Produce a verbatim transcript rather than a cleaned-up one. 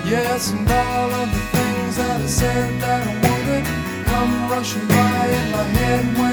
Yes, and all of the things that I said that I wouldn't come rushing by in my head when